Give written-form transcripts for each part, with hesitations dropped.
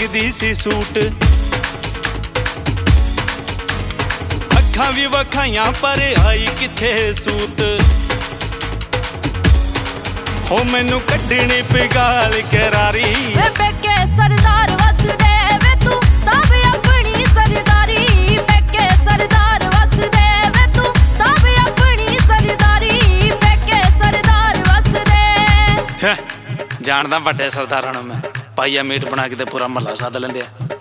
ਲੱਗਦੀ ਸੀ ਸੂਟ। ਅੱਖਾਂ ਵੀ ਵਖਾਈਆਂ ਪਰ ਆਈ ਕਿੱਥੇ ਸੂਤ। ਹੋ ਮੈਨੂੰ ਕੱਢਣੀ ਪਿਗਾਲ ਕਰਾਰੀ ਵੇ ਪੇਕੇ ਸਰਦਾਰ ਵਸਦੇ ਵੇ ਤੂੰ ਸਭ ਆਪਣੀ ਸਰਦਾਰੀ। ਪੇਕੇ ਸਰਦਾਰ ਵਸਦੇ ਵੇ ਤੂੰ ਸਭ ਆਪਣੀ ਸਰਦਾਰੀ। ਪੇਕੇ ਸਰਦਾਰ ਵਸਦੇ ਜਾਣਦਾ ਵੱਡੇ ਸਰਦਾਰਾਂ ਨੂੰ ਮੈਂ। ਪਾਈਆ ਮੀਟ ਬਣਾ ਕੇ ਤੇ ਪੂਰਾ ਮਹੱਲਾ ਸੱਦ ਲੈਂਦੇ ਆ।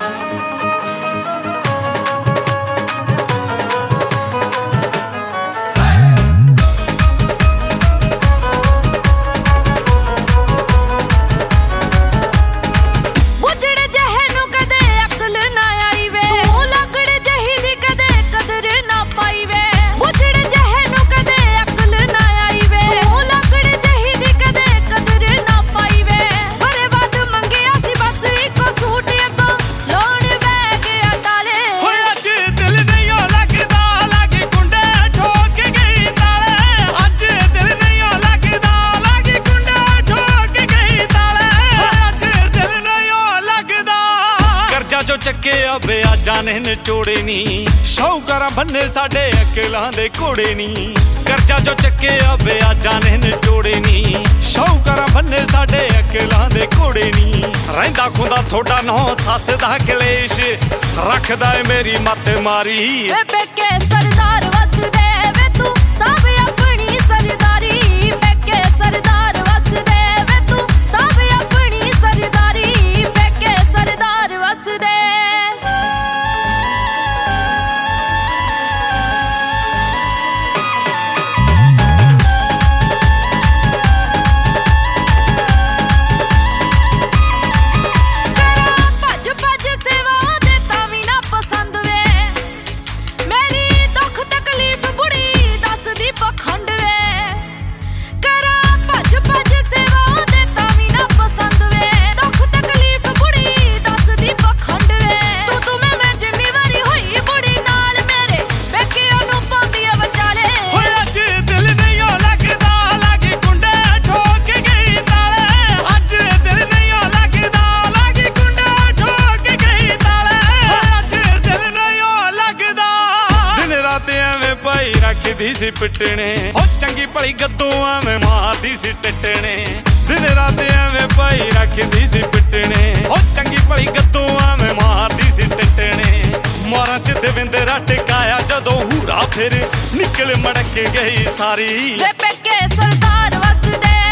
ਜੋ ਚੱਕਿਆ ਵਿਆਜਾਂ ਨੇ ਨਿਚੋੜੇ ਨੀ। ਸ਼ੌਕਰਾਂ ਬੰਨੇ ਸਾਡੇ ਅਕਲਾਂ ਦੇ ਘੋੜੇ ਨੀ। ਕਰਜ਼ਾ ਜੋ ਚੱਕਿਆ ਵਿਆਜਾਂ ਨੇ ਨਿਚੋੜੇ ਨੀ। ਸ਼ੌਕਰਾਂ ਬੰਨੇ ਸਾਡੇ ਅਕਲਾਂ ਦੇ ਘੋੜੇ ਨੀ। ਰਹਿੰਦਾ ਖੁੰਦਾ ਥੋੜਾ ਨੌ ਸੱਸ ਦਾ ਕਲੇਸ਼ ਰੱਖਦਾ ਏ ਮੇਰੀ ਮੱਤ ਮਾਰੀ। ਵੇ ਪੇਕੇ ਸਰਦਾਰ ਵਸਦੇ ਵੇ ਤੂੰ ਸਭ ਆਪਣੀ ਸਰਦਾਰੀ। ਪੇਕੇ ਸਰਦਾਰ ਵਸਦੇ ਵੇ ਤੂੰ ਸਭ ਆਪਣੀ ਸਰਦਾਰੀ। ਪੇਕੇ ਸਰਦਾਰ ਵਸਦੇ ਰੱਖਦੀ ਸੀ ਪਿੱਟਣੇ। ਉਹ ਚੰਗੀ ਭਲੀ ਗੱਦੋਂ ਐਵੇਂ ਮਾਰਦੀ ਸੀ ਟਿੱਟਣੇ। ਦਿਨ ਰਾਤ ਐਵੇਂ ਭਾਈ ਰੱਖਦੀ ਸੀ ਪਿੱਟਣੇ। ਉਹ ਚੰਗੀ ਭਲੀ ਗੱਦੋਂ ਐਵੇਂ ਮਾਰਦੀ ਸੀ ਟਿੱਟਣੇ। ਮਾਰਾਂ ਚ ਦਵਿੰਦਰਾ ਟਿਕਾਇਆ ਜਦੋਂ ਹੂਰਾ ਫਿਰ ਨਿਕਲ ਮੜਕ ਗਈ ਸਾਰੀ। ਵੇ ਪੇਕੇ ਸਰਦਾਰ ਵਸਦੇ